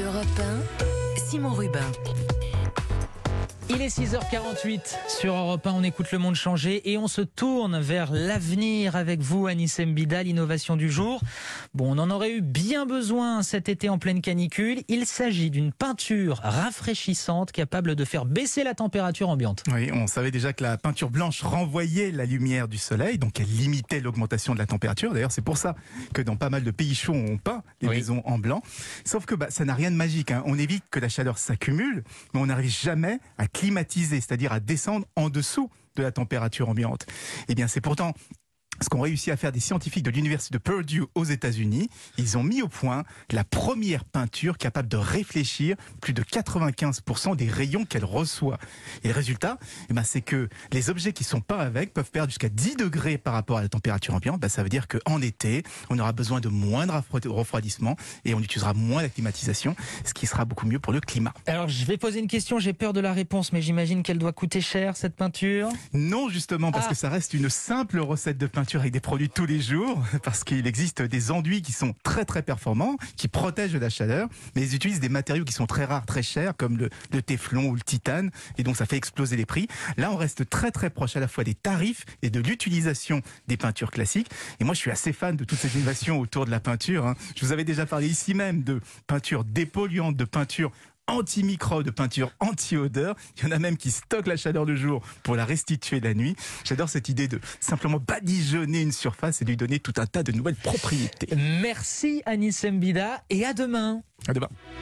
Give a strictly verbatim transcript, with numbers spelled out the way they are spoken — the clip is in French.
Europe un, Simon Rubin. Il est six heures quarante-huit sur Europe un, on écoute Le Monde changer et on se tourne vers l'avenir avec vous, Anis Mbida, l'innovation du jour. Bon, on en aurait eu bien besoin cet été en pleine canicule. Il s'agit d'une peinture rafraîchissante capable de faire baisser la température ambiante. Oui, on savait déjà que la peinture blanche renvoyait la lumière du soleil, donc elle limitait l'augmentation de la température. D'ailleurs, c'est pour ça que dans pas mal de pays chauds, on peint les Oui. maisons en blanc. Sauf que bah, ça n'a rien de magique, hein. On évite que la chaleur s'accumule, mais on n'arrive jamais à climatiser, c'est-à-dire à descendre en dessous de la température ambiante. Eh bien, c'est pourtant ce qu'ont réussi à faire des scientifiques de l'université de Purdue aux États-Unis. Ils ont mis au point la première peinture capable de réfléchir plus de quatre-vingt-quinze pour cent des rayons qu'elle reçoit. Et le résultat, eh ben, c'est que les objets qui sont peints avec peuvent perdre jusqu'à dix degrés par rapport à la température ambiante. Ben, ça veut dire qu'en été, on aura besoin de moins de refroidissement et on utilisera moins la climatisation, ce qui sera beaucoup mieux pour le climat. Alors, je vais poser une question, j'ai peur de la réponse, mais j'imagine qu'elle doit coûter cher, cette peinture. Non, justement, parce Ah. que ça reste une simple recette de peinture avec des produits de tous les jours, parce qu'il existe des enduits qui sont très très performants, qui protègent de la chaleur, mais ils utilisent des matériaux qui sont très rares, très chers, comme le, le téflon ou le titane, et donc ça fait exploser les prix. Là, on reste très très proche à la fois des tarifs et de l'utilisation des peintures classiques. Et moi, je suis assez fan de toutes ces innovations autour de la peinture, hein. Je vous avais déjà parlé ici même de peinture dépolluante, de peinture anti-micro, de peinture anti-odeur. Il y en a même qui stockent la chaleur le jour pour la restituer la nuit. J'adore cette idée de simplement badigeonner une surface et lui donner tout un tas de nouvelles propriétés. Merci Anis Mbida et à demain. À demain.